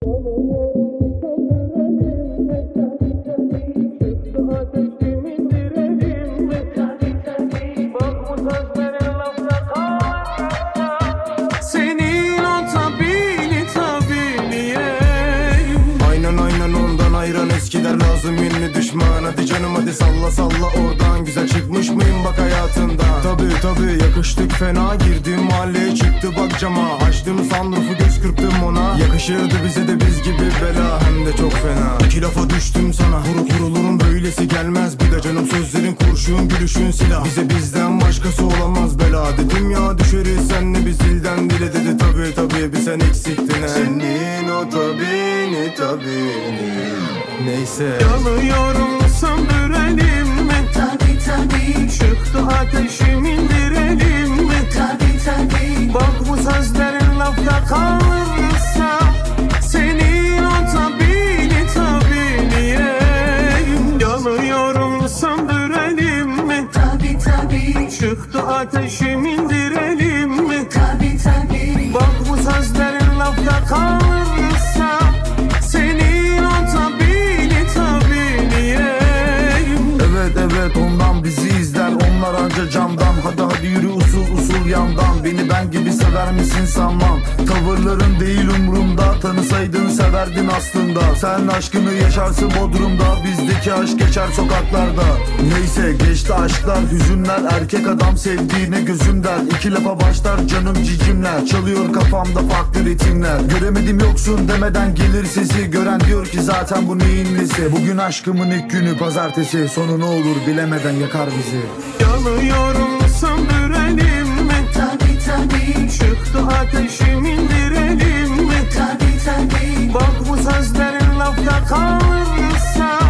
Eskiler lazım yeni düşman. Hadi canım hadi salla salla oradan. Güzel çıkmış mıyım bak hayatından. Tabi yakıştık fena. Girdim mahalleye çıktı bak cama. Açtım sunroofu göz kırptım ona. Yakışırdı bize de biz gibi bela. Hem de çok fena. İki lafa düştüm sana. Vurulurum böylesi gelmez. Bir de canım sözlerin kurşun gülüşün silah. Bize bizden başkası olamaz bela. Dedim ya düşeriz senle biz dilden dile. Dedi tabi bir sen eksiktin he. Senin o tabini neyse. Yanıyorum söndürelim mi? Tabi Çıktı ateşim indirelim mi? Tabi Bak bu sözlerin lafta kalırsa senin o tabini yanıyorum söndürelim mi? Tabi Çıktı ateşim indirelim mi? Tabi Bak bu sözlerin lafta kalırsa senin o tabini Evet ondan bizi izler. Onlar anca camdan. Hadi yürü usul yandan. Beni ben gibi sever misin sanmam. Tavırların değil umrumda. Tanısaydın severdin aslında. Sen aşkını yaşarsın Bodrum'da. Bizdeki aşk geçer sokaklarda. Neyse geçti aşklar hüzünler. Erkek adam sevdiğine gözüm der. İki lafa başlar canım cicimler. Çalıyor kafamda farklı ritimler. Göremedim yoksun demeden gelir sesi. Gören diyor ki zaten bu neyin nesi. Bugün aşkımın ilk günü pazartesi. Sonu ne olur bilemeden yakar bizi. Yanıyorum söndürelim mi? Tabi Çıktı ateşim indirelim mi? Tabi Bak bu sözlerin lafta kalırsa